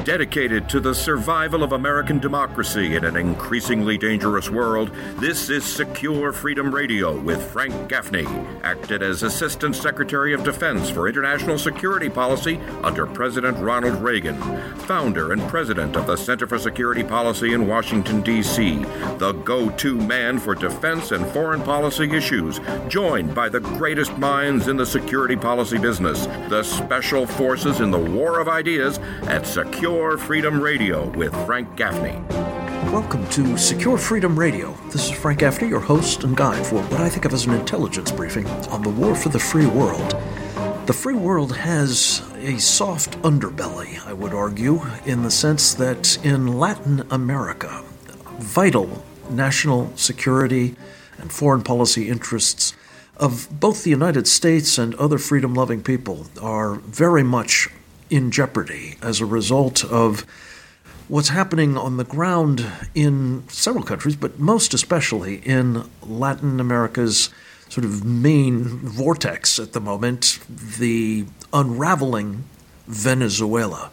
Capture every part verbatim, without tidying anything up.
Dedicated to the survival of American democracy in an increasingly dangerous world, this is Secure Freedom Radio with Frank Gaffney, acted as Assistant Secretary of Defense for International Security Policy under President Ronald Reagan, founder and president of the Center for Security Policy in Washington, D C, the go-to man for defense and foreign policy issues, joined by the greatest minds in the security policy business, the special forces in the war of ideas at Secure Freedom Radio with Frank Gaffney. Welcome to Secure Freedom Radio. This is Frank Gaffney, your host and guide for what I think of as an intelligence briefing on the war for the free world. The free world has a soft underbelly, I would argue, in the sense that in Latin America, vital national security and foreign policy interests of both the United States and other freedom-loving people are very much in jeopardy as a result of what's happening on the ground in several countries, but most especially in Latin America's sort of main vortex at the moment, the unraveling Venezuela.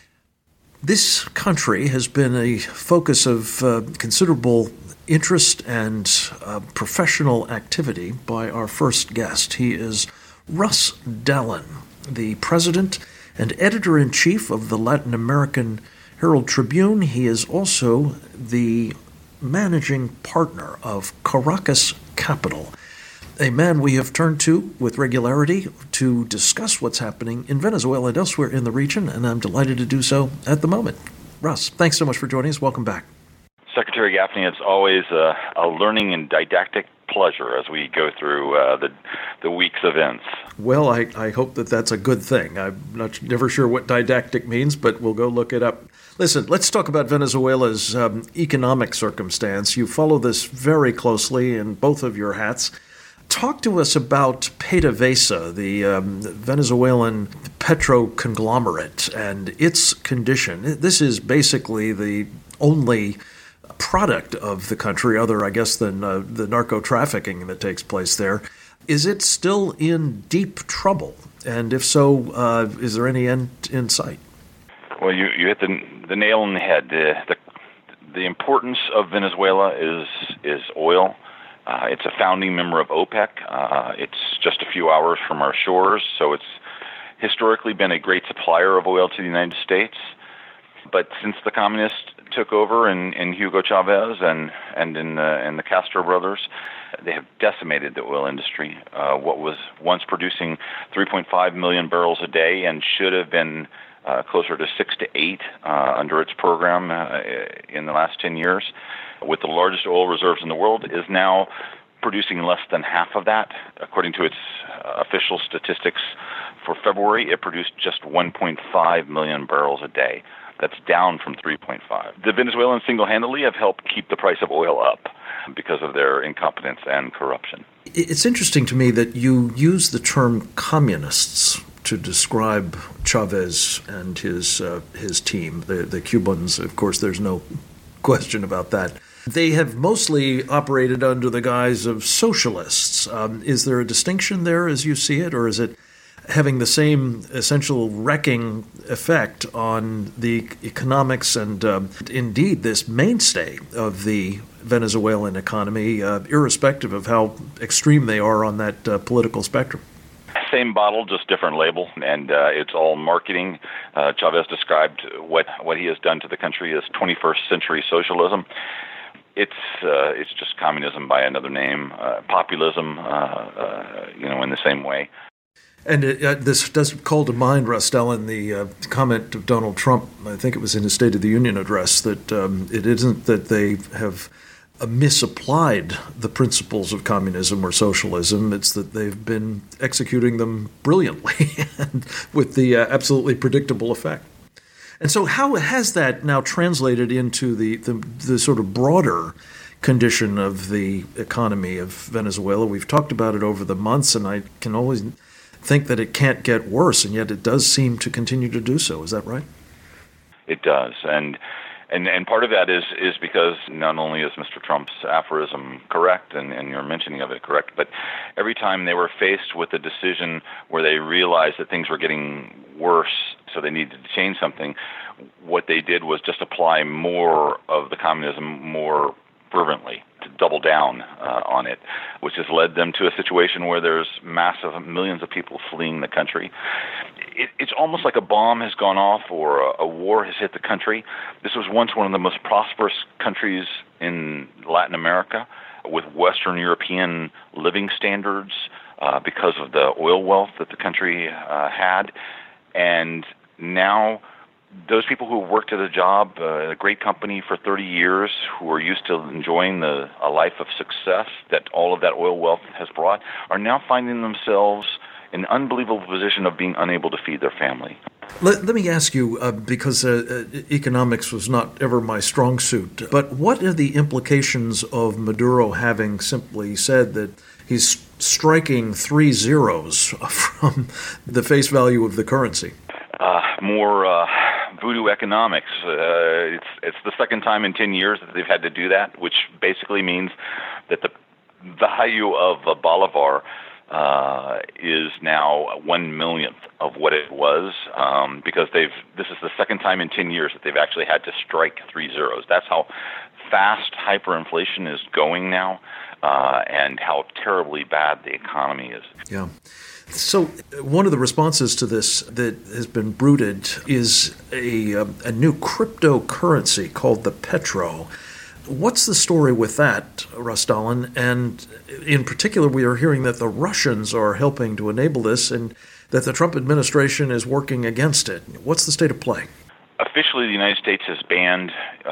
This country has been a focus of uh, considerable interest and uh, professional activity by our first guest. He is Russ Dallin, the president and editor-in-chief of the Latin American Herald Tribune. He is also the managing partner of Caracas Capital, a man we have turned to with regularity to discuss what's happening in Venezuela and elsewhere in the region, and I'm delighted to do so at the moment. Russ, thanks so much for joining us. Welcome back. Secretary Gaffney, it's always a, a learning and didactic pleasure as we go through uh, the the week's events. Well, I, I hope that that's a good thing. I'm not never sure what didactic means, but we'll go look it up. Listen, let's talk about Venezuela's um, economic circumstance. You follow this very closely in both of your hats. Talk to us about PDVSA, the um, Venezuelan petro conglomerate, and its condition. This is basically the only product of the country, other, I guess, than uh, the narco trafficking that takes place there. Is it still in deep trouble? And if so, uh, is there any end in sight? Well, you, you hit the, the nail on the head. The, the, the importance of Venezuela is is oil. Uh, it's a founding member of OPEC. Uh, it's just a few hours from our shores, so it's historically been a great supplier of oil to the United States. But since the communists took over in, in Hugo Chavez and and in the, in the Castro brothers, they have decimated the oil industry. Uh, what was once producing three point five million barrels a day and should have been uh, closer to six to eight uh, under its program uh, in the last ten years, with the largest oil reserves in the world, is now producing less than half of that. According to its uh, official statistics for February, it produced just one point five million barrels a day. That's down from three point five. The Venezuelans single-handedly have helped keep the price of oil up because of their incompetence and corruption. It's interesting to me that you use the term communists to describe Chavez and his uh, his team, the, the Cubans. Of course, there's no question about that. They have mostly operated under the guise of socialists. Um, is there a distinction there as you see it, or is it having the same essential wrecking effect on the economics and um, indeed this mainstay of the Venezuelan economy, uh, irrespective of how extreme they are on that uh, political spectrum? Same bottle, just different label, and uh, it's all marketing. Uh, Chavez described what, what he has done to the country as twenty-first century socialism. It's uh, it's just communism by another name, uh, populism, uh, uh, you know, in the same way. And it, uh, this does call to mind, Russ Dallin, the uh, comment of Donald Trump, I think it was in his State of the Union address, that um, it isn't that they have uh, misapplied the principles of communism or socialism, it's that they've been executing them brilliantly and with the uh, absolutely predictable effect. And so how has that now translated into the, the, the sort of broader condition of the economy of Venezuela? We've talked about it over the months, and I can always think that it can't get worse, and yet it does seem to continue to do so. Is that right? It does, and and and part of that is is because not only is Mister Trump's aphorism correct, and, and your mentioning of it correct, but every time they were faced with a decision where they realized that things were getting worse so they needed to change something. What they did was just apply more of the communism more fervently, to double down uh, on it, which has led them to a situation where there's massive millions of people fleeing the country. It, it's almost like a bomb has gone off or a, a war has hit the country. This was once one of the most prosperous countries in Latin America, with Western European living standards uh, because of the oil wealth that the country uh, had. And now those people who worked at a job, uh, a great company for thirty years, who are used to enjoying the, a life of success that all of that oil wealth has brought, are now finding themselves in an unbelievable position of being unable to feed their family. Let, let me ask you, uh, because uh, economics was not ever my strong suit, but what are the implications of Maduro having simply said that he's striking three zeros from the face value of the currency? Uh, more uh, voodoo economics. Uh, it's it's the second time in ten years that they've had to do that, which basically means that the value of a bolivar uh, is now one millionth of what it was, um, because they've. This is the second time in ten years that they've actually had to strike three zeros. That's how fast hyperinflation is going now, uh, and how terribly bad the economy is. Yeah. So one of the responses to this that has been bruited is a, a new cryptocurrency called the Petro. What's the story with that, Russ Dolan? And in particular, we are hearing that the Russians are helping to enable this and that the Trump administration is working against it. What's the state of play? Officially, the United States has banned,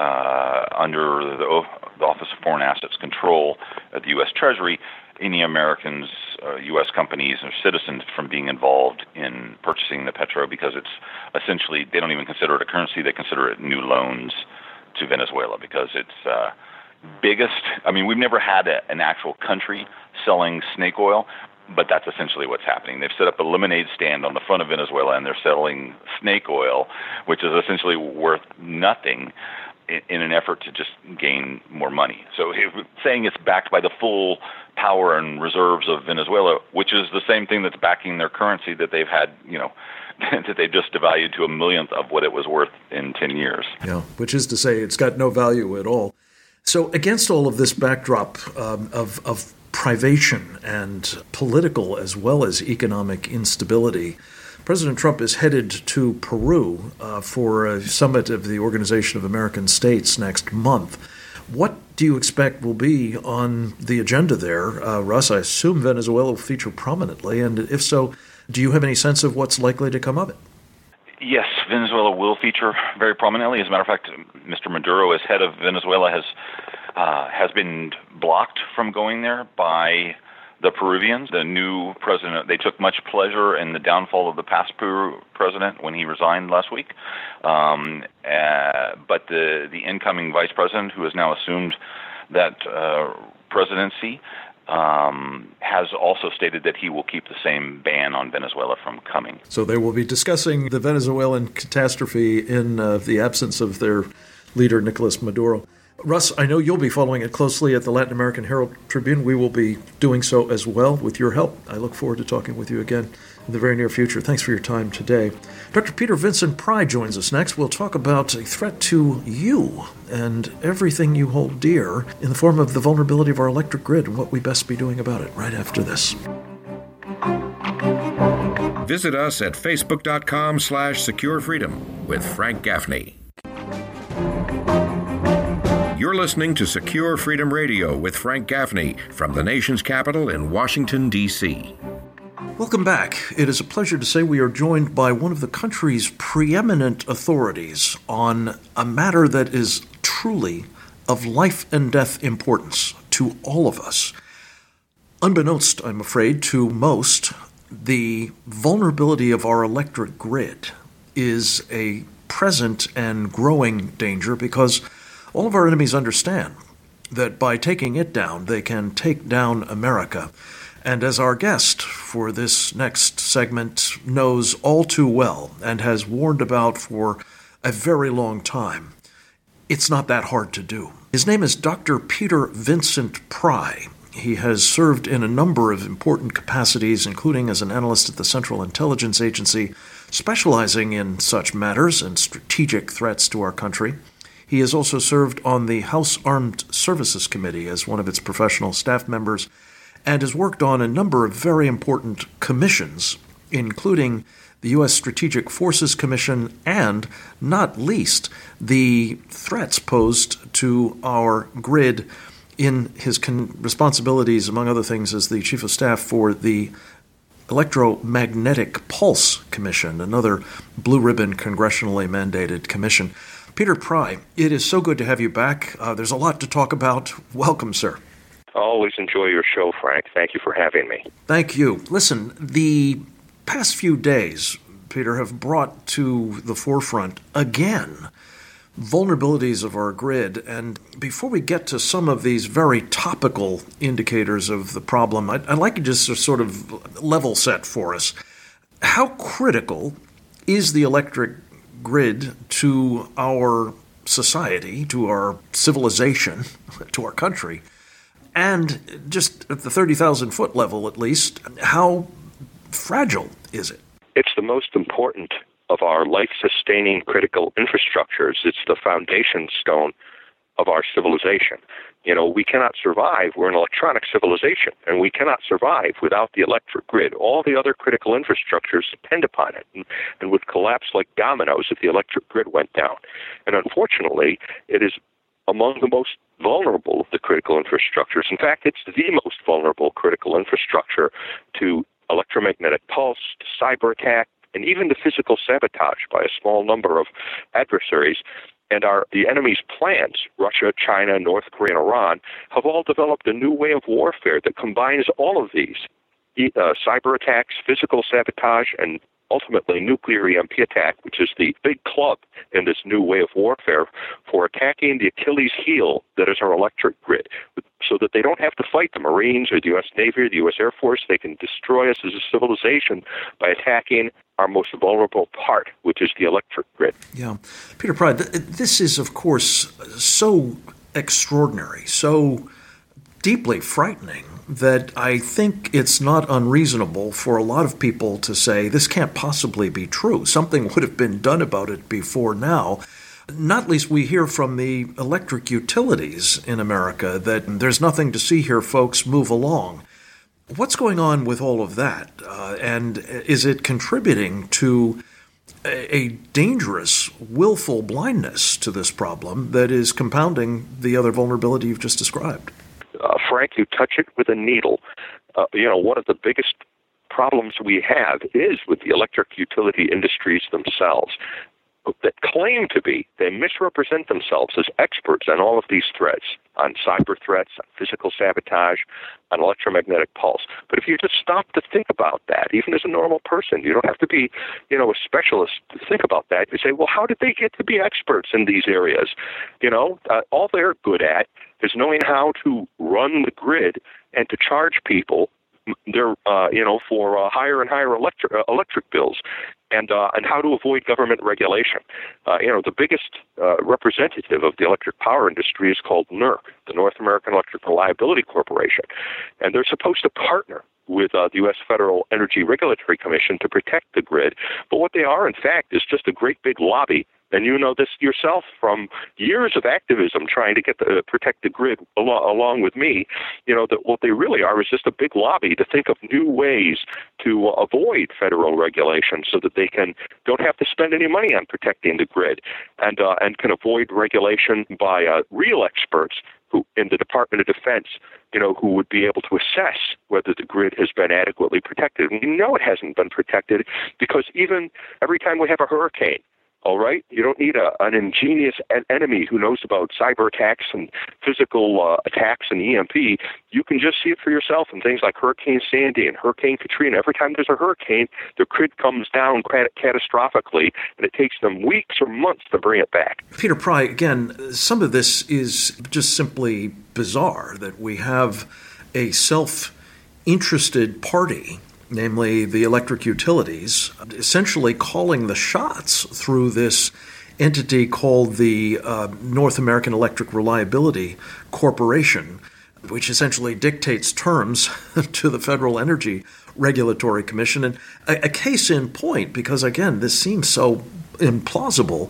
uh, under the, the Office of Foreign Assets Control at the U S Treasury, any Americans, uh, U S companies, or citizens from being involved in purchasing the Petro, because it's essentially, they don't even consider it a currency, they consider it new loans to Venezuela, because it's uh, biggest, I mean, we've never had a, an actual country selling snake oil, but that's essentially what's happening. They've set up a lemonade stand on the front of Venezuela, and they're selling snake oil, which is essentially worth nothing, in, in an effort to just gain more money. So saying it's backed by the full power and reserves of Venezuela, which is the same thing that's backing their currency that they've had, you know, that they've just devalued to a millionth of what it was worth in ten years. Yeah, which is to say it's got no value at all. So against all of this backdrop um, of, of privation and political as well as economic instability, President Trump is headed to Peru uh, for a summit of the Organization of American States next month. What do you expect will be on the agenda there, uh, Russ? I assume Venezuela will feature prominently, and if so, do you have any sense of what's likely to come of it? Yes, Venezuela will feature very prominently. As a matter of fact, Mister Maduro, as head of Venezuela, has uh, has been blocked from going there by the Peruvians. The new president, they took much pleasure in the downfall of the past Peru president when he resigned last week. Um, uh, but the, the incoming vice president, who has now assumed that uh, presidency, um, has also stated that he will keep the same ban on Venezuela from coming. So they will be discussing the Venezuelan catastrophe in uh, the absence of their leader, Nicolas Maduro. Russ, I know you'll be following it closely at the Latin American Herald Tribune. We will be doing so as well with your help. I look forward to talking with you again in the very near future. Thanks for your time today. Doctor Peter Vincent Pry joins us next. We'll talk about a threat to you and everything you hold dear in the form of the vulnerability of our electric grid and what we best be doing about it right after this. Visit us at facebook.com slash secure freedom with Frank Gaffney. You're listening to Secure Freedom Radio with Frank Gaffney from the nation's capital in Washington, D C Welcome back. It is a pleasure to say we are joined by one of the country's preeminent authorities on a matter that is truly of life and death importance to all of us. Unbeknownst, I'm afraid, to most, the vulnerability of our electric grid is a present and growing danger because all of our enemies understand that by taking it down, they can take down America. And as our guest for this next segment knows all too well and has warned about for a very long time, it's not that hard to do. His name is Doctor Peter Vincent Pry. He has served in a number of important capacities, including as an analyst at the Central Intelligence Agency, specializing in such matters and strategic threats to our country. He has also served on the House Armed Services Committee as one of its professional staff members and has worked on a number of very important commissions, including the U S Strategic Forces Commission and, not least, the threats posed to our grid in his con- responsibilities, among other things, as the Chief of Staff for the Electromagnetic Pulse Commission, another blue ribbon congressionally mandated commission. Peter Pry, it is so good to have you back. Uh, there's a lot to talk about. Welcome, sir. I always enjoy your show, Frank. Thank you for having me. Thank you. Listen, the past few days, Peter, have brought to the forefront again vulnerabilities of our grid. And before we get to some of these very topical indicators of the problem, I'd, I'd like you just to sort of level set for us. How critical is the electric grid to our society, to our civilization, to our country? And just at the thirty thousand foot level, at least, how fragile is it? It's the most important of our life-sustaining critical infrastructures. It's the foundation stone of our civilization. You know, we cannot survive. We're an electronic civilization, and we cannot survive without the electric grid. All the other critical infrastructures depend upon it and, and would collapse like dominoes if the electric grid went down. And unfortunately, it is among the most vulnerable of the critical infrastructures. In fact, it's the most vulnerable critical infrastructure to electromagnetic pulse, to cyber attack, and even to physical sabotage by a small number of adversaries. And our the enemy's plans, Russia, China, North Korea, and Iran, have all developed a new way of warfare that combines all of these, uh, cyber attacks, physical sabotage, and ultimately nuclear E M P attack, which is the big club in this new way of warfare for attacking the Achilles heel that is our electric grid, so that they don't have to fight the Marines or the U S Navy or the U S Air Force. They can destroy us as a civilization by attacking our most vulnerable part, which is the electric grid. Yeah. Peter Pry, th- this is, of course, so extraordinary, so deeply frightening that I think it's not unreasonable for a lot of people to say this can't possibly be true. Something would have been done about it before now. Not least we hear from the electric utilities in America that there's nothing to see here, folks, move along. What's going on with all of that? Uh, and is it contributing to a, a dangerous, willful blindness to this problem that is compounding the other vulnerability you've just described? Uh, Frank, you touch it with a needle. Uh, you know, one of the biggest problems we have is with the electric utility industries themselves that claim to be, they misrepresent themselves as experts on all of these threats, on cyber threats, on physical sabotage, on electromagnetic pulse. But if you just stop to think about that, even as a normal person, you don't have to be, you know, a specialist to think about that. You say, well, how did they get to be experts in these areas? You know, uh, all they're good at is knowing how to run the grid and to charge people They're, uh, you know, for uh, higher and higher electric uh, electric bills, and uh, and how to avoid government regulation. Uh, you know, the biggest uh, representative of the electric power industry is called N E R C, the North American Electric Reliability Corporation, and they're supposed to partner with uh, the U S Federal Energy Regulatory Commission to protect the grid. But what they are, in fact, is just a great big lobby. And you know this yourself from years of activism trying to get the, uh, protect the grid al- along with me. You know that what they really are is just a big lobby to think of new ways to uh, avoid federal regulation, so that they can don't have to spend any money on protecting the grid, and uh, and can avoid regulation by uh, real experts who in the Department of Defense, you know, who would be able to assess whether the grid has been adequately protected. And we know it hasn't been protected because even every time we have a hurricane, all right? You don't need a, an ingenious en- enemy who knows about cyber attacks and physical uh, attacks and E M P. You can just see it for yourself in things like Hurricane Sandy and Hurricane Katrina. Every time there's a hurricane, the grid comes down cat- catastrophically, and it takes them weeks or months to bring it back. Peter Pry, again, some of this is just simply bizarre, that we have a self-interested party, namely the electric utilities, essentially calling the shots through this entity called the uh, North American Electric Reliability Corporation. which essentially dictates terms to the Federal Energy Regulatory Commission. And a, a case in point, because again, this seems so implausible,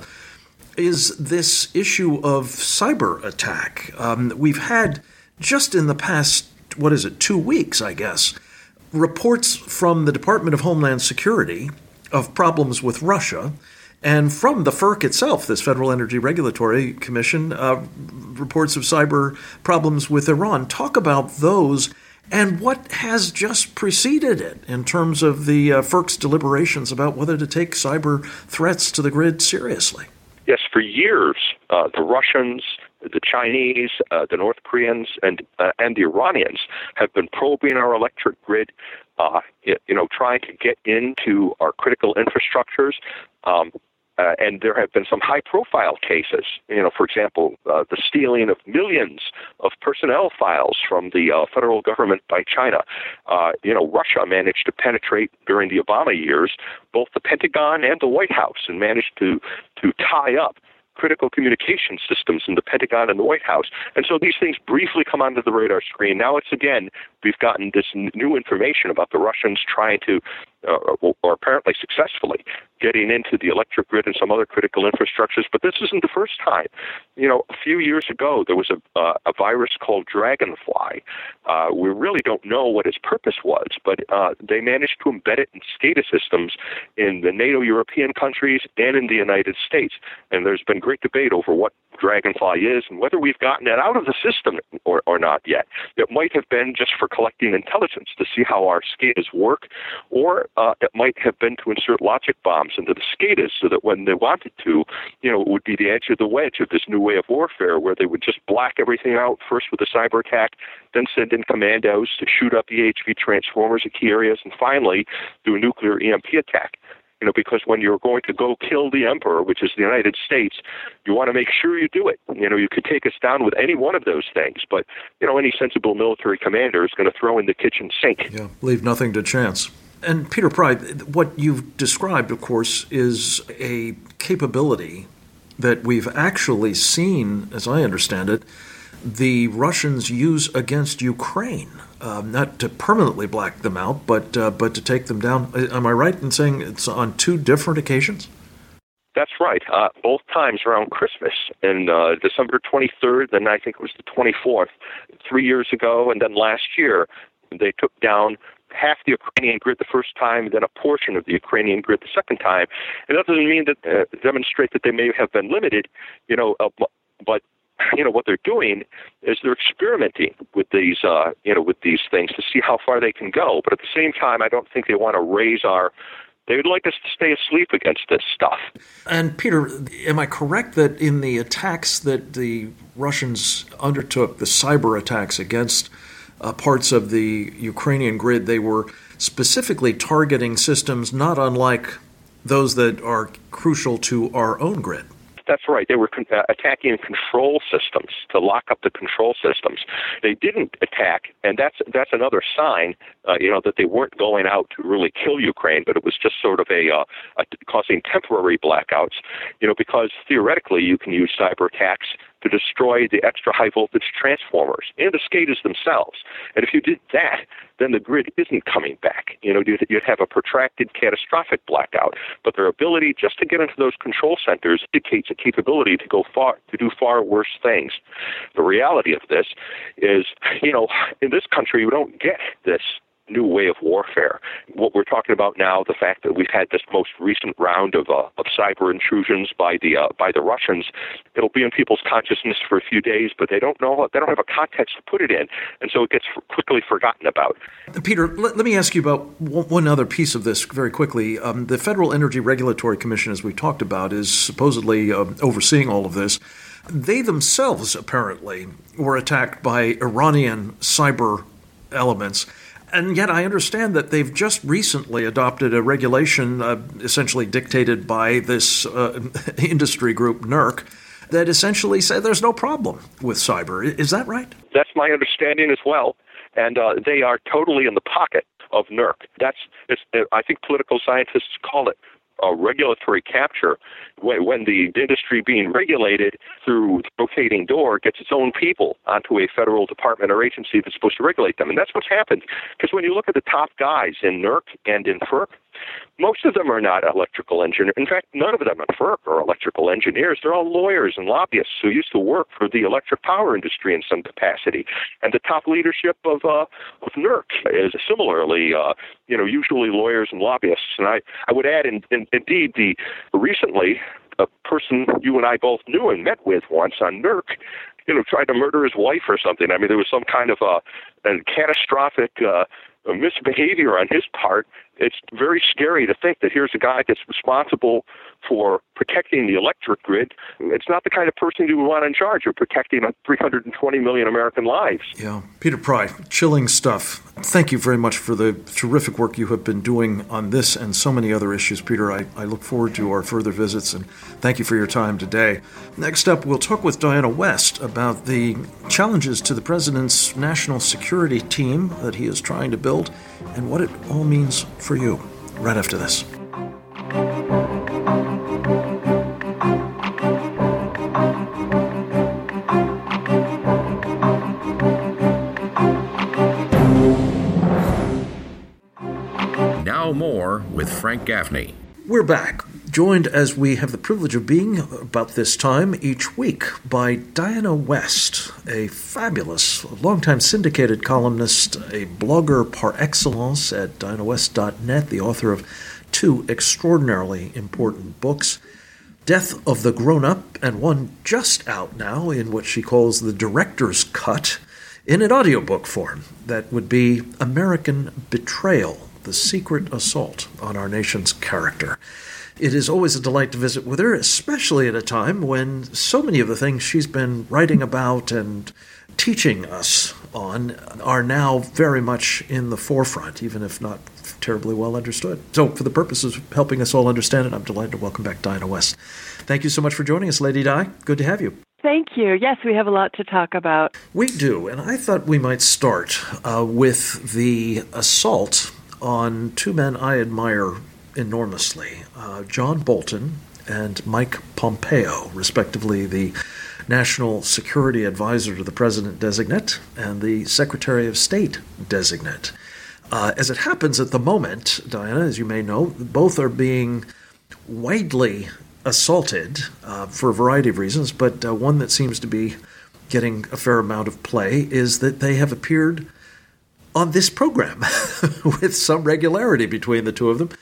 is this issue of cyber attack. Um, we've had, just in the past, what is it, two weeks, I guess, reports from the Department of Homeland Security of problems with Russia, and from the F E R C itself, this Federal Energy Regulatory Commission, uh, reports of cyber problems with Iran. Talk about those and what has just preceded it in terms of the uh, F E R C's deliberations about whether to take cyber threats to the grid seriously. Yes, for years, uh, the Russians, the Chinese, uh, the North Koreans, and uh, and the Iranians have been probing our electric grid, uh, you know, trying to get into our critical infrastructures. Um, Uh, and there have been some high-profile cases. You know, for example, uh, the stealing of millions of personnel files from the uh, federal government by China. Uh, you know, Russia managed to penetrate during the Obama years both the Pentagon and the White House, and managed to to tie up critical communication systems in the Pentagon and the White House. And so these things briefly come onto the radar screen. Now it's again, we've gotten this n- new information about the Russians trying to, uh, or, or apparently successfully, getting into the electric grid and some other critical infrastructures. But this isn't the first time. You know, a few years ago, there was a, uh, a virus called Dragonfly. Uh, we really don't know what its purpose was, but uh, they managed to embed it in SCADA systems in the NATO European countries and in the United States. And there's been great debate over what Dragonfly is and whether we've gotten it out of the system or, or not yet. It might have been just for collecting intelligence to see how our SCADAs work, or uh, it might have been to insert logic bombs into the SCADAs so that when they wanted to, you know, it would be the edge of the wedge of this new way of warfare where they would just black everything out, first with a cyber attack, then send in commandos to shoot up E H V transformers at key areas, and finally do a nuclear E M P attack. You know, because when you're going to go kill the emperor, which is the United States, you want to make sure you do it. You know, you could take us down with any one of those things, but, you know, any sensible military commander is going to throw in the kitchen sink. Yeah, leave nothing to chance. And Peter Pry, what you've described, of course, is a capability that we've actually seen, as I understand it, the Russians use against Ukraine, uh, not to permanently black them out, but uh, but to take them down. Am I right in saying it's on two different occasions? That's right. Uh, both times around Christmas, in uh, December twenty-third, then I think it was the twenty-fourth, three years ago, and then last year, they took down half the Ukrainian grid the first time, then a portion of the Ukrainian grid the second time. And that doesn't mean that uh, demonstrate that they may have been limited, you know, uh, but you know, what they're doing is they're experimenting with these, uh, you know, with these things to see how far they can go. But at the same time, I don't think they want to raise our, they would like us to stay asleep against this stuff. And Peter, am I correct that in the attacks that the Russians undertook, the cyber attacks against uh, parts of the Ukrainian grid, they were specifically targeting systems not unlike those that are crucial to our own grid? That's right. They were con- uh, attacking control systems to lock up the control systems. They didn't attack, and that's that's another sign, uh, you know, that they weren't going out to really kill Ukraine, but it was just sort of a, uh, a causing temporary blackouts, you know, because theoretically you can use cyber attacks to destroy the extra high voltage transformers and the SCADAs themselves. And if you did that, then the grid isn't coming back. You know, you'd, you'd have a protracted catastrophic blackout. But their ability just to get into those control centers indicates a capability to go far, to do far worse things. The reality of this is, you know, in this country, we don't get this new way of warfare. What we're talking about now, the fact that we've had this most recent round of uh, of cyber intrusions by the uh, by the Russians, it'll be in people's consciousness for a few days, but they don't know, they don't have a context to put it in, and so it gets quickly forgotten about. Peter, let, let me ask you about one other piece of this very quickly. Um, the Federal Energy Regulatory Commission, as we talked about, is supposedly uh, overseeing all of this. They themselves apparently were attacked by Iranian cyber elements. And yet I understand that they've just recently adopted a regulation uh, essentially dictated by this uh, industry group, NERC, that essentially said there's no problem with cyber. Is that right? That's my understanding as well. And uh, they are totally in the pocket of NERC. That's, it's, I think political scientists call it uh, regulatory capture when, when the industry being regulated through the rotating door gets its own people onto a federal department or agency that's supposed to regulate them. And that's what's happened. Because when you look at the top guys in NERC and in FERC, most of them are not electrical engineers. In fact, none of them at FERC are electrical engineers. They're all lawyers and lobbyists who used to work for the electric power industry in some capacity. And the top leadership of uh, of NERC is similarly, uh, you know, usually lawyers and lobbyists. And I, I would add, in, in, indeed, the recently a person you and I both knew and met with once on NERC, you know, tried to murder his wife or something. I mean, there was some kind of a, a catastrophic uh, misbehavior on his part. It's very scary to think that here's a guy that's responsible for protecting the electric grid. It's not the kind of person you would want in charge of protecting three hundred twenty million American lives. Yeah. Peter Pry, chilling stuff. Thank you very much for the terrific work you have been doing on this and so many other issues, Peter. I, I look forward to our further visits, and thank you for your time today. Next up, we'll talk with Diana West about the challenges to the president's national security team that he is trying to build and what it all means for you, right after this. Now more with Frank Gaffney. We're back, joined as we have the privilege of being about this time each week by Diana West, a fabulous, longtime syndicated columnist, a blogger par excellence at diana west dot net, the author of two extraordinarily important books, Death of the Grown-Up, and one just out now in what she calls the director's cut, in an audiobook form. That would be American Betrayal, the secret assault on our nation's character. It is always a delight to visit with her, especially at a time when so many of the things she's been writing about and teaching us on are now very much in the forefront, even if not terribly well understood. So for the purposes of helping us all understand it, I'm delighted to welcome back Diana West. Thank you so much for joining us, Lady Di. Good to have you. Thank you. Yes, we have a lot to talk about. We do, and I thought we might start uh, with the assault on two men I admire enormously, uh, John Bolton and Mike Pompeo, respectively the National Security Advisor to the President-designate and the Secretary of State-designate. Uh, as it happens at the moment, Diana, as you may know, both are being widely assaulted uh, for a variety of reasons, but uh, one that seems to be getting a fair amount of play is that they have appeared on this program with some regularity between the two of them,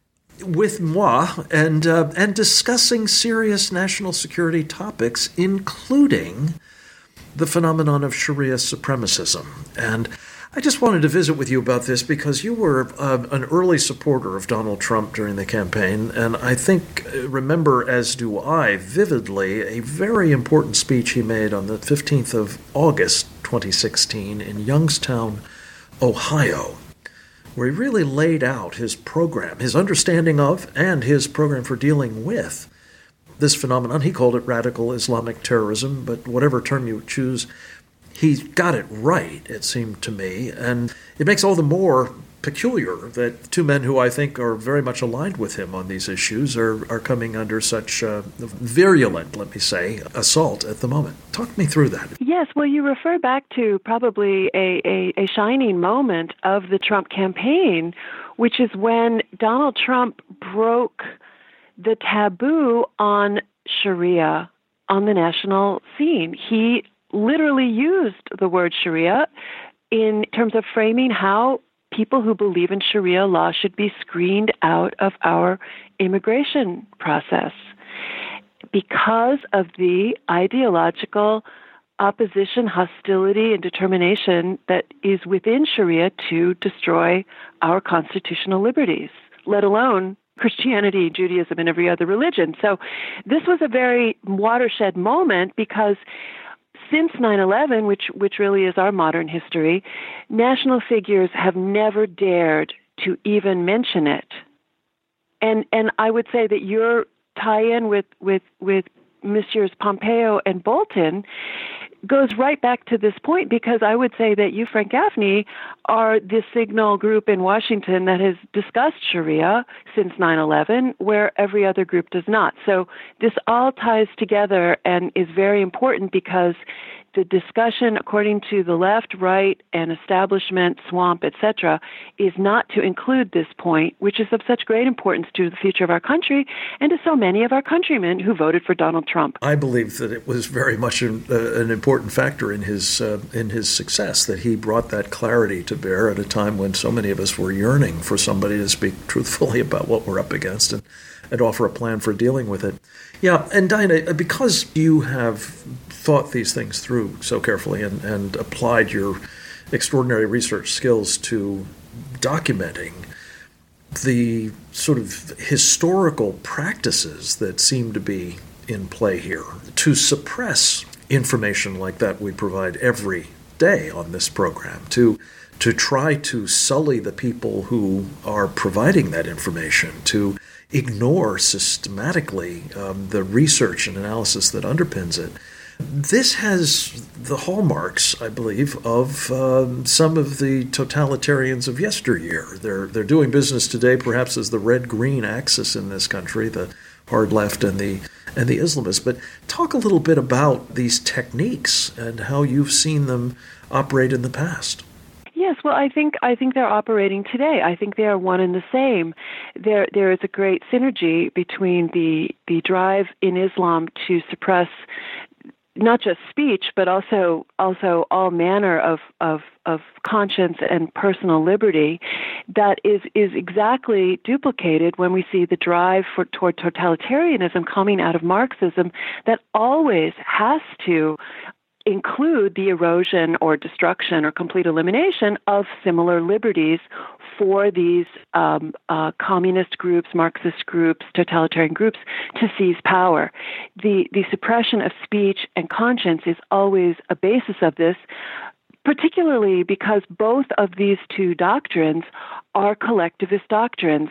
with moi, and uh, and discussing serious national security topics, including the phenomenon of Sharia supremacism. And I just wanted to visit with you about this because you were uh, an early supporter of Donald Trump during the campaign, and I think, remember, as do I, vividly, a very important speech he made on the fifteenth of August, twenty sixteen, in Youngstown, Ohio, where he really laid out his program, his understanding of, and his program for dealing with this phenomenon. He called it radical Islamic terrorism, but whatever term you choose, he got it right, it seemed to me. And it makes all the more peculiar that two men who I think are very much aligned with him on these issues are, are coming under such uh, virulent, let me say, assault at the moment. Talk me through that. Yes, well, you refer back to probably a, a, a shining moment of the Trump campaign, which is when Donald Trump broke the taboo on Sharia on the national scene. He literally used the word Sharia in terms of framing how people who believe in Sharia law should be screened out of our immigration process because of the ideological opposition, hostility, and determination that is within Sharia to destroy our constitutional liberties, let alone Christianity, Judaism, and every other religion. So this was a very watershed moment because since nine eleven, which which really is our modern history, national figures have never dared to even mention it. And and I would say that your tie-in with with with Messieurs Pompeo and Bolton goes right back to this point, because I would say that you, Frank Gaffney, are the signal group in Washington that has discussed Sharia since nine eleven, where every other group does not. So this all ties together and is very important, because the discussion, according to the left, right, and establishment, swamp, et cetera, is not to include this point, which is of such great importance to the future of our country and to so many of our countrymen who voted for Donald Trump. I believe that it was very much an, uh, an important factor in his uh, in his success, that he brought that clarity to bear at a time when so many of us were yearning for somebody to speak truthfully about what we're up against and, and offer a plan for dealing with it. Yeah, and Diana, because you have thought these things through so carefully and, and applied your extraordinary research skills to documenting the sort of historical practices that seem to be in play here, to suppress information like that we provide every day on this program, to to try to sully the people who are providing that information, to ignore systematically um, the research and analysis that underpins it. This has the hallmarks, I believe, of um, some of the totalitarians of yesteryear. They're they're doing business today, perhaps as the red-green axis in this country, the hard left and the and the Islamists. But talk a little bit about these techniques and how you've seen them operate in the past. Yes, well, I think I think they're operating today. I think they are one and the same. There there is a great synergy between the the drive in Islam to suppress not just speech, but also also all manner of, of of conscience and personal liberty, that is is exactly duplicated when we see the drive for toward totalitarianism coming out of Marxism, that always has to include the erosion or destruction or complete elimination of similar liberties for these um, uh, communist groups, Marxist groups, totalitarian groups to seize power. The, the suppression of speech and conscience is always a basis of this, particularly because both of these two doctrines are collectivist doctrines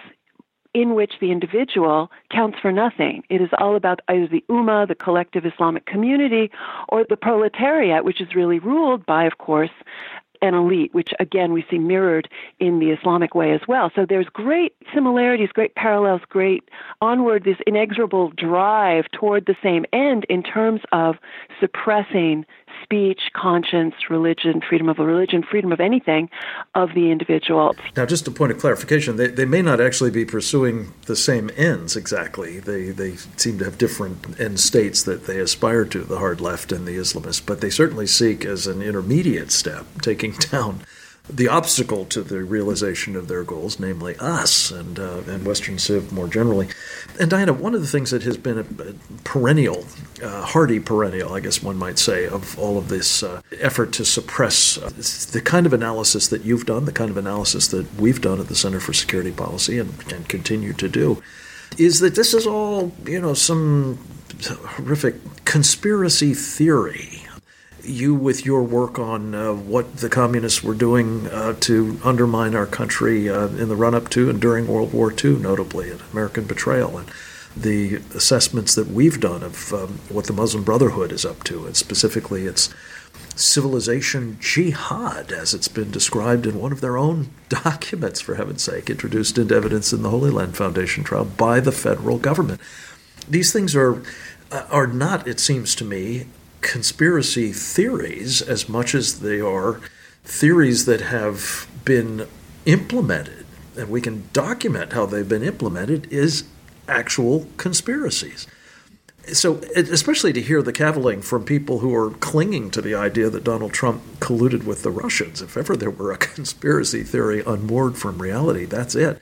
in which the individual counts for nothing. It is all about either the Ummah, the collective Islamic community, or the proletariat, which is really ruled by, of course, an elite, which again we see mirrored in the Islamic way as well. So there's great similarities, great parallels, great onward, this inexorable drive toward the same end in terms of suppressing speech, conscience, religion, freedom of a religion, freedom of anything of the individual. Now, just a point of clarification, they, they may not actually be pursuing the same ends exactly. They they seem to have different end states that they aspire to, the hard left and the Islamists, but they certainly seek as an intermediate step, taking down the obstacle to the realization of their goals, namely us and uh, and Western civ more generally. And Diana, one of the things that has been a, a perennial, uh, hardy perennial, I guess one might say, of all of this uh, effort to suppress uh, the kind of analysis that you've done, the kind of analysis that we've done at the Center for Security Policy and, and continue to do, is that this is all, you know, some horrific conspiracy theory. You, with your work on uh, what the communists were doing uh, to undermine our country uh, in the run-up to and during World War Two, notably, and American betrayal, and the assessments that we've done of um, what the Muslim Brotherhood is up to, and specifically its civilization jihad, as it's been described in one of their own documents, for heaven's sake, introduced into evidence in the Holy Land Foundation trial by the federal government. These things are uh, are not, it seems to me, conspiracy theories as much as they are theories that have been implemented, and we can document how they've been implemented, is actual conspiracies. So especially to hear the cavilling from people who are clinging to the idea that Donald Trump colluded with the Russians, if ever there were a conspiracy theory unmoored from reality, that's it.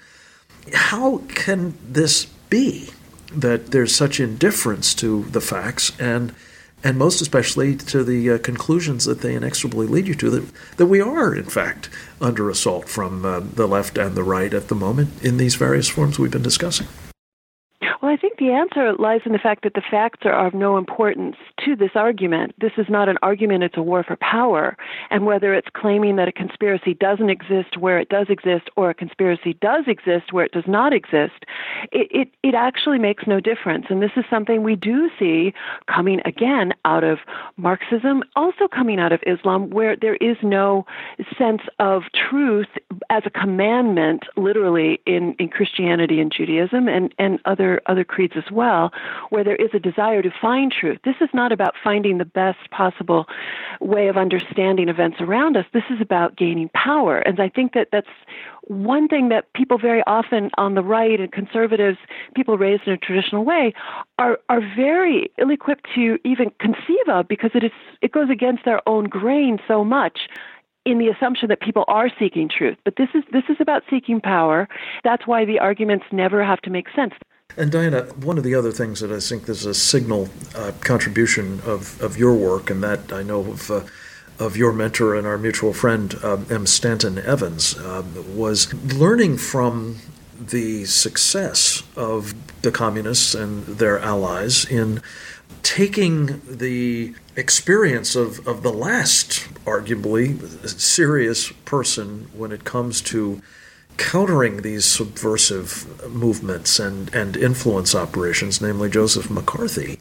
How can this be that there's such indifference to the facts and and most especially to the uh, conclusions that they inexorably lead you to, that, that we are, in fact, under assault from uh, the left and the right at the moment in these various forms we've been discussing? Well, I think the answer lies in the fact that the facts are of no importance to this argument. This is not an argument, it's a war for power. And whether it's claiming that a conspiracy doesn't exist where it does exist or a conspiracy does exist where it does not exist, it, it, it actually makes no difference. And this is something we do see coming again out of Marxism, also coming out of Islam, where there is no sense of truth as a commandment, literally, in, in Christianity and Judaism and, and other other creeds as well, where there is a desire to find truth. This is not about finding the best possible way of understanding events around us. This is about gaining power. And I think that that's one thing that people very often on the right and conservatives, people raised in a traditional way, are are very ill-equipped to even conceive of, because it is it goes against their own grain so much, in the assumption that people are seeking truth. But this is this is about seeking power. That's why the arguments never have to make sense. And Diana, one of the other things that I think is a signal uh, contribution of, of your work, and that I know of uh, of your mentor and our mutual friend, uh, M. Stanton Evans, uh, was learning from the success of the communists and their allies in taking the experience of, of the last, arguably, serious person when it comes to countering these subversive movements and, and influence operations, namely Joseph McCarthy,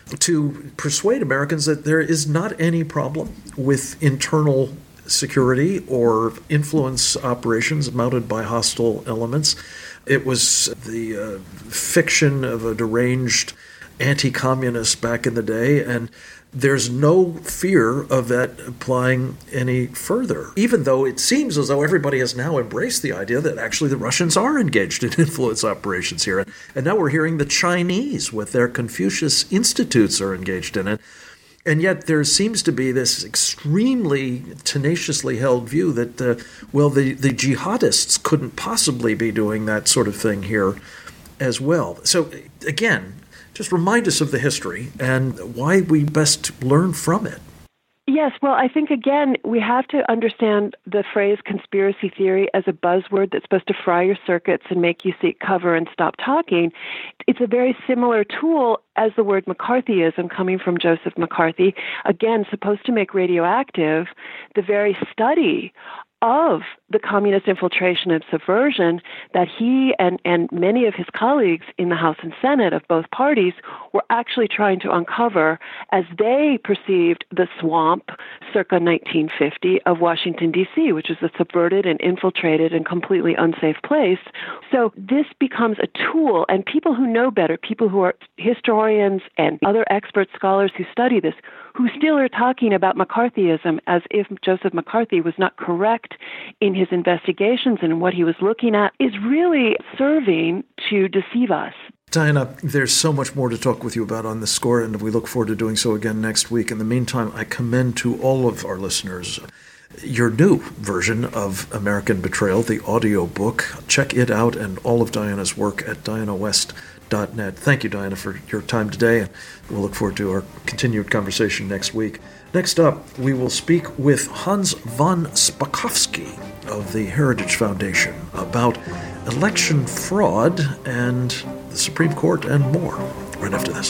to persuade Americans that there is not any problem with internal security or influence operations mounted by hostile elements. It was the uh, fiction of a deranged anti-communist back in the day, and there's no fear of that applying any further, even though it seems as though everybody has now embraced the idea that actually the Russians are engaged in influence operations here. And now we're hearing the Chinese with their Confucius Institutes are engaged in it. And yet there seems to be this extremely tenaciously held view that, uh, well, the, the jihadists couldn't possibly be doing that sort of thing here as well. So, again, just remind us of the history and why we best learn from it. Yes, well, I think, again, we have to understand the phrase conspiracy theory as a buzzword that's supposed to fry your circuits and make you seek cover and stop talking. It's a very similar tool as the word McCarthyism, coming from Joseph McCarthy, again, supposed to make radioactive the very study of the communist infiltration and subversion that he and, and many of his colleagues in the House and Senate of both parties were actually trying to uncover as they perceived the swamp circa nineteen fifty of Washington, D C, which is a subverted and infiltrated and completely unsafe place. So this becomes a tool, and people who know better, people who are historians and other expert scholars who study this, who still are talking about McCarthyism as if Joseph McCarthy was not correct in his investigations and what he was looking at, is really serving to deceive us. Diana, there's so much more to talk with you about on this score, and we look forward to doing so again next week. In the meantime, I commend to all of our listeners your new version of American Betrayal, the audio book. Check it out and all of Diana's work at diana west dot net. Thank you, Diana, for your time today, and we'll look forward to our continued conversation next week. Next up, we will speak with Hans von Spakovsky of the Heritage Foundation about election fraud and the Supreme Court and more, right after this.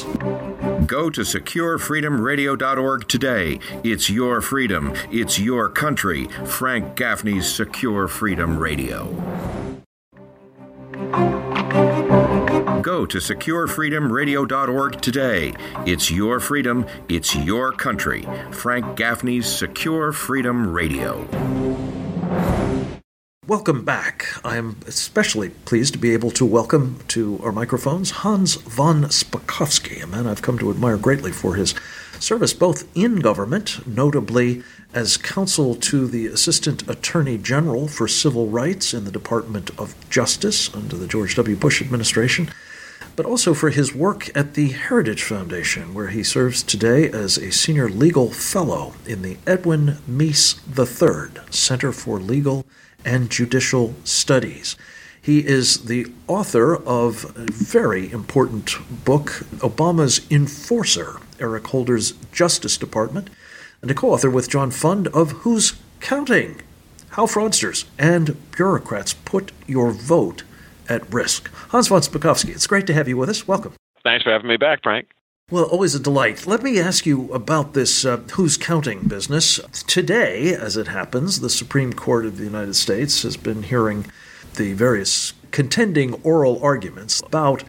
Go to secure freedom radio dot org today. It's your freedom. It's your country. Frank Gaffney's Secure Freedom Radio. Go to secure freedom radio dot org today. It's your freedom. It's your country. Frank Gaffney's Secure Freedom Radio. Welcome back. I am especially pleased to be able to welcome to our microphones Hans von Spakovsky, a man I've come to admire greatly for his service both in government, notably as counsel to the Assistant Attorney General for Civil Rights in the Department of Justice under the George W. Bush administration, but also for his work at the Heritage Foundation, where he serves today as a senior legal fellow in the Edwin Meese the third Center for Legal and Judicial Studies. He is the author of a very important book, Obama's Enforcer, Eric Holder's Justice Department, and a co-author with John Fund of Who's Counting? How Fraudsters and Bureaucrats Put Your Vote at risk. Hans von Spakovsky, it's great to have you with us. Welcome. Thanks for having me back, Frank. Well, always a delight. Let me ask you about this uh, who's counting business. Today, as it happens, the Supreme Court of the United States has been hearing the various contending oral arguments about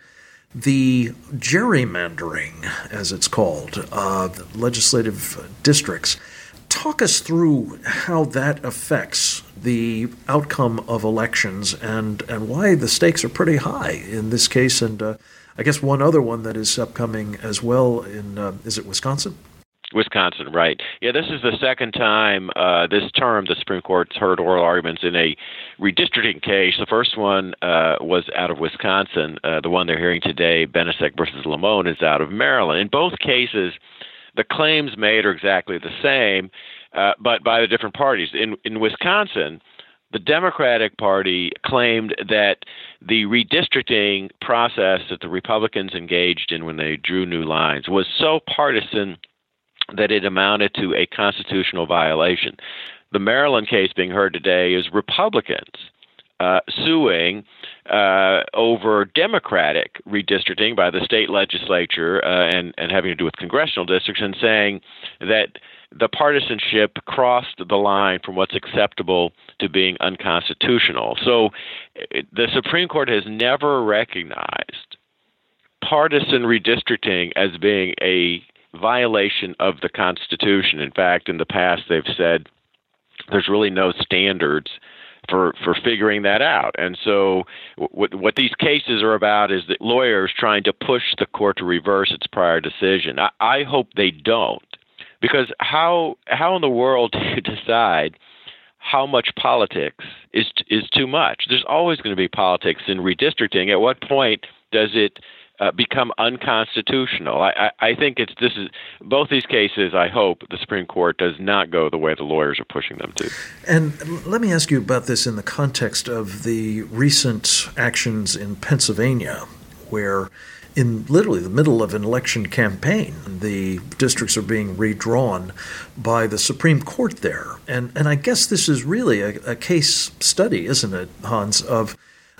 the gerrymandering, as it's called, of legislative districts. Talk us through how that affects the outcome of elections and, and why the stakes are pretty high in this case. And uh, I guess one other one that is upcoming as well in, uh, is it Wisconsin? Wisconsin, right. Yeah, this is the second time uh, this term the Supreme Court's heard oral arguments in a redistricting case. The first one uh, was out of Wisconsin. Uh, the one they're hearing today, Benesek versus Lamone, is out of Maryland. In both cases, the claims made are exactly the same, uh, but by the different parties. In, in Wisconsin, the Democratic Party claimed that the redistricting process that the Republicans engaged in when they drew new lines was so partisan that it amounted to a constitutional violation. The Maryland case being heard today is Republicans uh, suing uh, over Democratic redistricting by the state legislature uh, and, and having to do with congressional districts, and saying that the partisanship crossed the line from what's acceptable to being unconstitutional. So it, the Supreme Court has never recognized partisan redistricting as being a violation of the Constitution. In fact, in the past, they've said there's really no standards for, for figuring that out. And so what, what these cases are about is that lawyers trying to push the court to reverse its prior decision. I, I hope they don't, because how how in the world do you decide how much politics is is too much? There's always going to be politics in redistricting. At what point does it Uh, become unconstitutional? I, I, I think it's this is both these cases. I hope the Supreme Court does not go the way the lawyers are pushing them to. And let me ask you about this in the context of the recent actions in Pennsylvania, where in literally the middle of an election campaign, the districts are being redrawn by the Supreme Court there. And and I guess this is really a, a case study, isn't it, Hans, of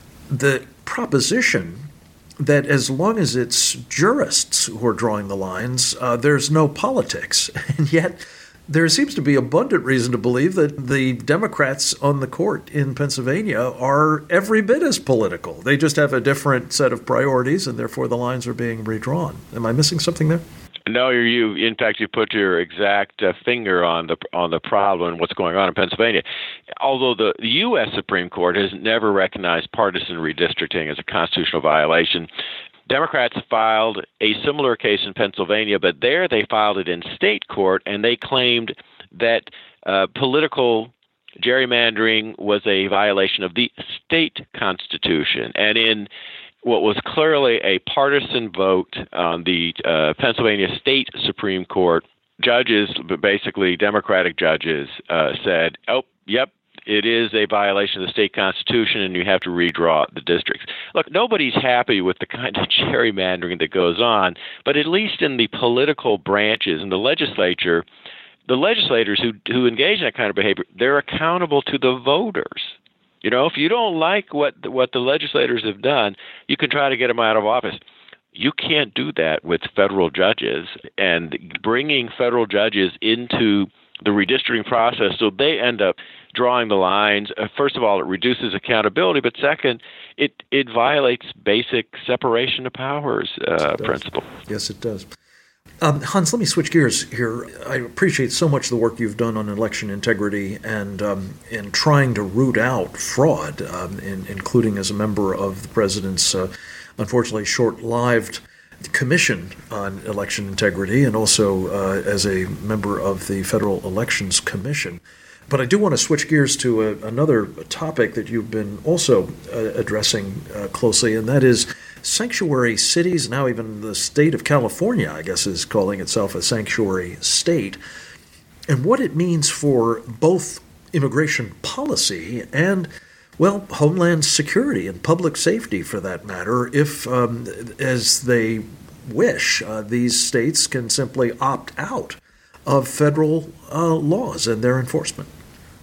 the proposition that as long as it's jurists who are drawing the lines, uh, there's no politics. And yet there seems to be abundant reason to believe that the Democrats on the court in Pennsylvania are every bit as political. They just have a different set of priorities, and therefore the lines are being redrawn. Am I missing something there? No, you. In fact, you put your exact uh, finger on the on the problem and what's going on in Pennsylvania. Although the, the U S Supreme Court has never recognized partisan redistricting as a constitutional violation, Democrats filed a similar case in Pennsylvania, but there they filed it in state court, and they claimed that uh, political gerrymandering was a violation of the state constitution. And in what was clearly a partisan vote on the uh, Pennsylvania State Supreme Court, judges, basically Democratic judges, uh, said, oh, yep, it is a violation of the state constitution, and you have to redraw the districts. Look, nobody's happy with the kind of gerrymandering that goes on, but at least in the political branches in the legislature, the legislators who who engage in that kind of behavior, they're accountable to the voters. You know, if you don't like what what the legislators have done, you can try to get them out of office. You can't do that with federal judges, and bringing federal judges into the redistricting process so they end up drawing the lines. Uh, first of all, it reduces accountability, but second, it, it violates basic separation of powers uh, principle. Yes, it does. Um, Hans, let me switch gears here. I appreciate so much the work you've done on election integrity and um, in trying to root out fraud, um, in, including as a member of the president's uh, unfortunately short-lived Commission on Election Integrity, and also uh, as a member of the Federal Elections Commission. But I do want to switch gears to a, another topic that you've been also uh, addressing uh, closely, and that is sanctuary cities. Now even the state of California, I guess, is calling itself a sanctuary state, and what it means for both immigration policy and, well, homeland security and public safety, for that matter, if, um, as they wish, uh, these states can simply opt out of federal uh, laws and their enforcement.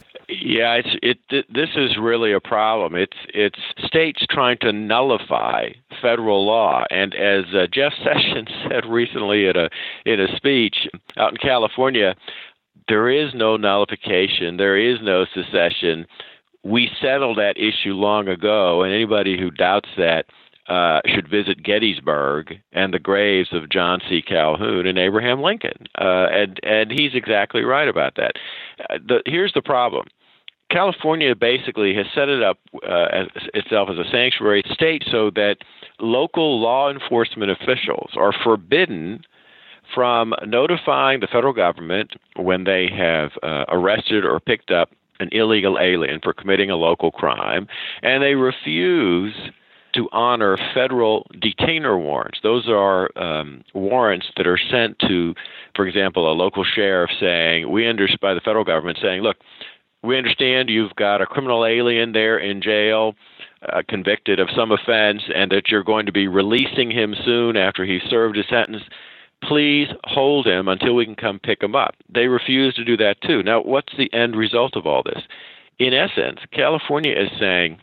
Yeah, it's it. This is really a problem. It's it's states trying to nullify federal law, and as uh, Jeff Sessions said recently at a in a speech out in California, there is no nullification. There is no secession. We settled that issue long ago, and anybody who doubts that uh, should visit Gettysburg and the graves of John C. Calhoun and Abraham Lincoln. Uh, and and he's exactly right about that. Uh, the, here's the problem. California basically has set it up uh, as, itself as a sanctuary state so that local law enforcement officials are forbidden from notifying the federal government when they have uh, arrested or picked up an illegal alien for committing a local crime, and they refuse to honor federal detainer warrants. Those are um, warrants that are sent to, for example, a local sheriff saying, we understand, by the federal government saying, look, we understand you've got a criminal alien there in jail, uh, convicted of some offense, and that you're going to be releasing him soon after he's served his sentence. Please hold him until we can come pick him up. They refuse to do that too. Now, what's the end result of all this? In essence, California is saying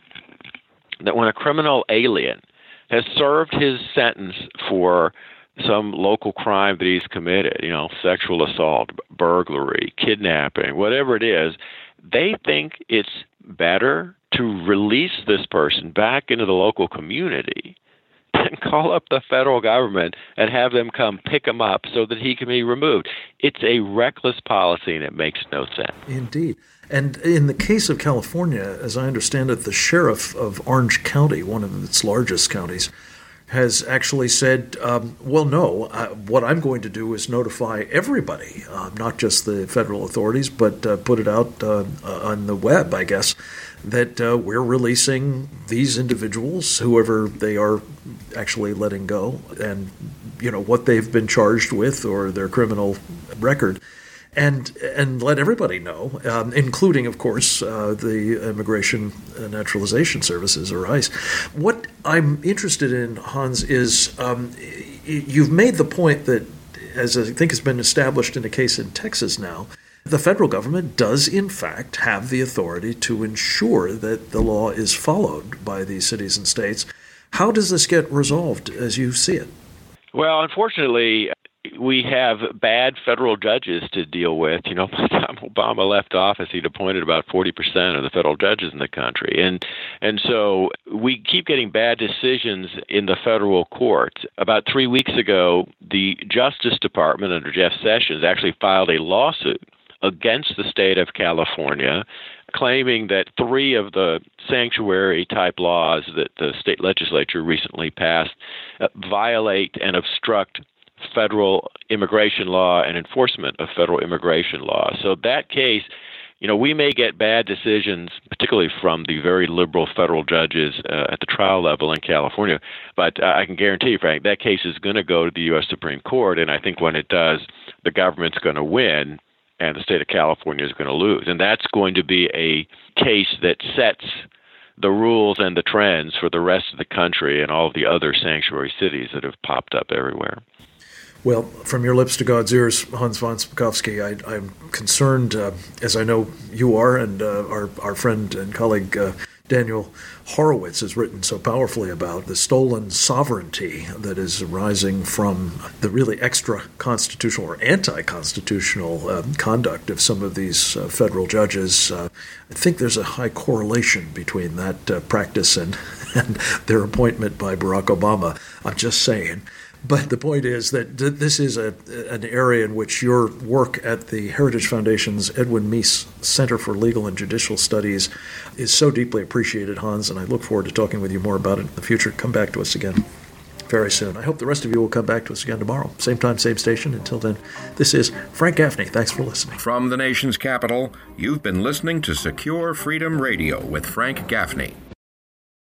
that when a criminal alien has served his sentence for some local crime that he's committed, you know, sexual assault, burglary, kidnapping, whatever it is, they think it's better to release this person back into the local community and call up the federal government and have them come pick him up so that he can be removed. It's a reckless policy, and it makes no sense. Indeed. And in the case of California, as I understand it, the sheriff of Orange County, one of its largest counties, has actually said, um, well, no, uh, what I'm going to do is notify everybody, uh, not just the federal authorities, but uh, put it out uh, on the web, I guess, that uh, we're releasing these individuals, whoever they are actually letting go, and, you know, what they've been charged with or their criminal record. And and let everybody know, um, including, of course, uh, the Immigration and Naturalization Services, or ICE. What I'm interested in, Hans, is um, you've made the point that, as I think has been established in a case in Texas now, the federal government does, in fact, have the authority to ensure that the law is followed by these cities and states. How does this get resolved as you see it? Well, unfortunately, we have bad federal judges to deal with. You know, by the time Obama left office, he'd appointed about forty percent of the federal judges in the country. And and so we keep getting bad decisions in the federal courts. About three weeks ago, the Justice Department under Jeff Sessions actually filed a lawsuit against the state of California, claiming that three of the sanctuary-type laws that the state legislature recently passed uh, violate and obstruct federal immigration law and enforcement of federal immigration law. So that case, you know, we may get bad decisions, particularly from the very liberal federal judges uh, at the trial level in California. But uh, I can guarantee you, Frank, that case is going to go to the U S Supreme Court. And I think when it does, the government's going to win and the state of California is going to lose. And that's going to be a case that sets the rules and the trends for the rest of the country and all of the other sanctuary cities that have popped up everywhere. Well, from your lips to God's ears, Hans von Spakovsky, I, I'm concerned, uh, as I know you are, and uh, our, our friend and colleague uh, Daniel Horowitz has written so powerfully about the stolen sovereignty that is arising from the really extra-constitutional or anti-constitutional uh, conduct of some of these uh, federal judges. Uh, I think there's a high correlation between that uh, practice and, and their appointment by Barack Obama. I'm just saying. But the point is that this is a, an area in which your work at the Heritage Foundation's Edwin Meese Center for Legal and Judicial Studies is so deeply appreciated, Hans, and I look forward to talking with you more about it in the future. Come back to us again very soon. I hope the rest of you will come back to us again tomorrow. Same time, same station. Until then, this is Frank Gaffney. Thanks for listening. From the nation's capital, you've been listening to Secure Freedom Radio with Frank Gaffney.